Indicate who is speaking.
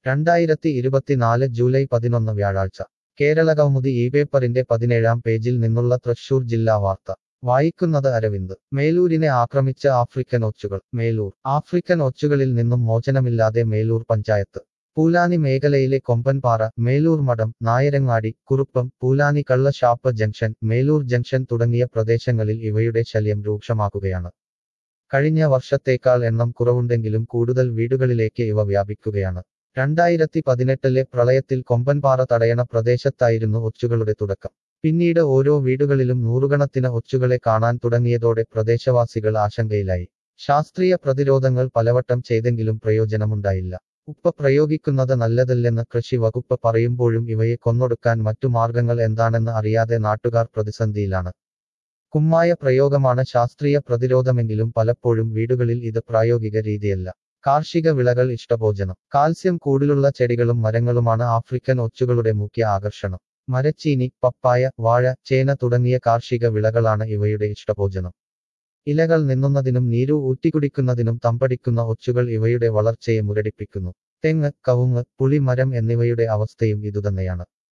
Speaker 1: 2024 July 11 വ്യാഴാഴ്ച കേരളകൗമുദി ഈ പേപ്പറിന്റെ 17-ാം പേജിൽ നിന്നുള്ള തൃശൂർ ജില്ലാ വാർത്ത വായിക്കുന്നത് അരവിന്ദ്. മേലൂരിനെ ആക്രമിച്ച ആഫ്രിക്കൻ ഒച്ചുകൾ. മേലൂർ. ആഫ്രിക്കൻ ഒച്ചുകളിൽ നിന്നും മോചനമില്ലാതെ മേലൂർ പഞ്ചായത്ത്. പൂലാനി മേഖലയിലെ കൊമ്പൻപാറ, മേലൂർ മഠം, നായരങ്ങാടി, കുറുപ്പം, പൂലാനി കള്ളഷാപ്പ് ജംഗ്ഷൻ, മേലൂർ ജംഗ്ഷൻ തുടങ്ങിയ പ്രദേശങ്ങളിൽ ഇവയുടെ ശല്യം രൂക്ഷമാകുകയാണ്. കഴിഞ്ഞ വർഷത്തേക്കാൾ എണ്ണം കുറവുണ്ടെങ്കിലും കൂടുതൽ വീടുകളിലേക്ക് ഇവ വ്യാപിക്കുകയാണ്. 2018-ലെ പ്രളയത്തിൽ കൊമ്പൻപാറ തടയണ പ്രദേശത്തായിരുന്നു ഒച്ചുകളുടെ തുടക്കം. പിന്നീട് ഓരോ വീടുകളിലും നൂറുകണക്കിന് ഒച്ചുകളെ കാണാൻ തുടങ്ങിയതോടെ പ്രദേശവാസികൾ ആശങ്കയിലായി. ശാസ്ത്രീയ പ്രതിരോധങ്ങൾ പലവട്ടം ചെയ്തെങ്കിലും പ്രയോജനമുണ്ടായില്ല. ഉപ്പ് പ്രയോഗിക്കുന്നത് നല്ലതല്ലെന്ന് കൃഷി വകുപ്പ് പറയുമ്പോഴും ഇവയെ കൊന്നൊടുക്കാൻ മറ്റു മാർഗങ്ങൾ എന്താണെന്ന് അറിയാതെ നാട്ടുകാർ പ്രതിസന്ധിയിലാണ്. കുമ്മായ പ്രയോഗമാണ് ശാസ്ത്രീയ പ്രതിരോധമെങ്കിലും പലപ്പോഴും വീടുകളിൽ ഇത് പ്രായോഗിക രീതിയല്ല. കാർഷിക വിളകൾ ഇഷ്ടഭോജനം. കാൽസ്യം കൂടുതലുള്ള ചെടികളും മരങ്ങളുമാണ് ആഫ്രിക്കൻ ഒച്ചുകളുടെ മുഖ്യ ആകർഷണം. മരച്ചീനി, പപ്പായ, വാഴ, ചേന തുടങ്ങിയ കാർഷിക വിളകളാണ് ഇവയുടെ ഇഷ്ടഭോജനം. ഇലകൾ നിന്നുന്നതിനും നീരു ഊറ്റിക്കുടിക്കുന്നതിനും തമ്പടിക്കുന്ന ഒച്ചുകൾ ഇവയുടെ വളർച്ചയെ മുരടിപ്പിക്കുന്നു. തെങ്ങ്, കവുങ്ങ്, പുളിമരം എന്നിവയുടെ അവസ്ഥയും ഇതുതന്നെയാണ്.